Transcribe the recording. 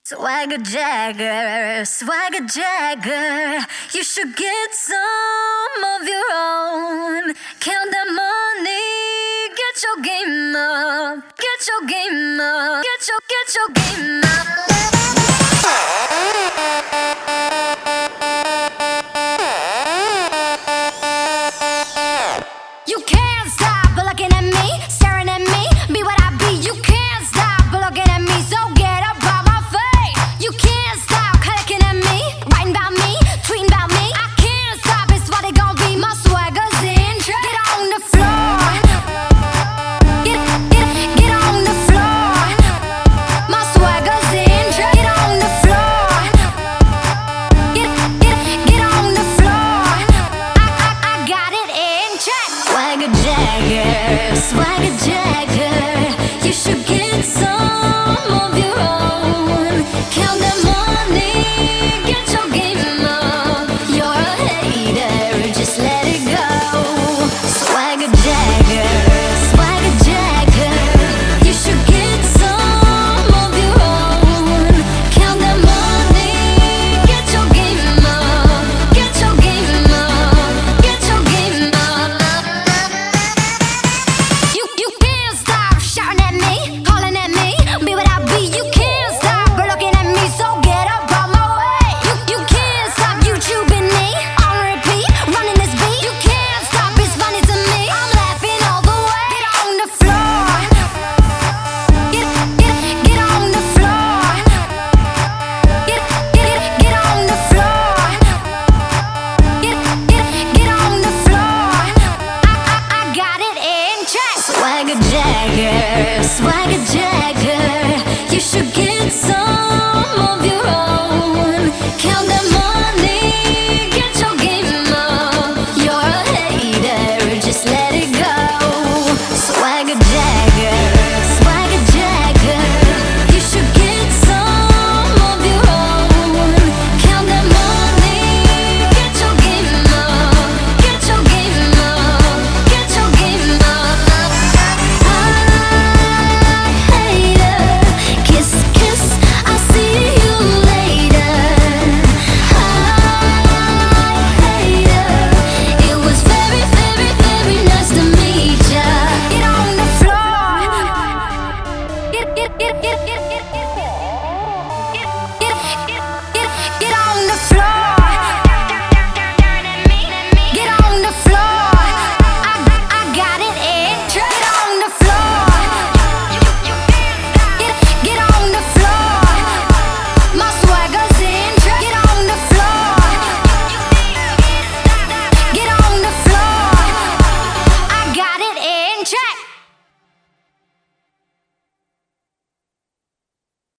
Swagger Jagger, Swagger Jagger, you should get some of your own. Count that money, get your game up, get your game up, get your game up. You can't stop looking at me, staring at me, be what I be. You can't stop looking at me, so get up out my face. You can't stop clicking at me, writing about me, tweeting about me. I can't stop, it's what it gon' be. My swagger's in check. Get on the floor, get on the floor. My swagger's in check. Get on the floor, get on the floor. I got it in check. Swagger Jagger, Swagger Jagger, you should get some of your own. Count that money, get your game up. You're a hater, just let it go. Swagger Jagger, Swagger Jagger, you should get some of your own. Count that money, get your game up, get your game up, get your game up. You can't stop shouting at me, calling at me, be what I be. You can't stop looking at me, so get up out my way. You can't stop YouTubing me, on repeat, running this beat. You can't stop, it's funny to me, I'm laughing all the way. Get on the floor, get on the floor, get on the floor, get on the floor. I got it in check. Swagger Jagger, Swagger Jagger, you should get some of your own. Count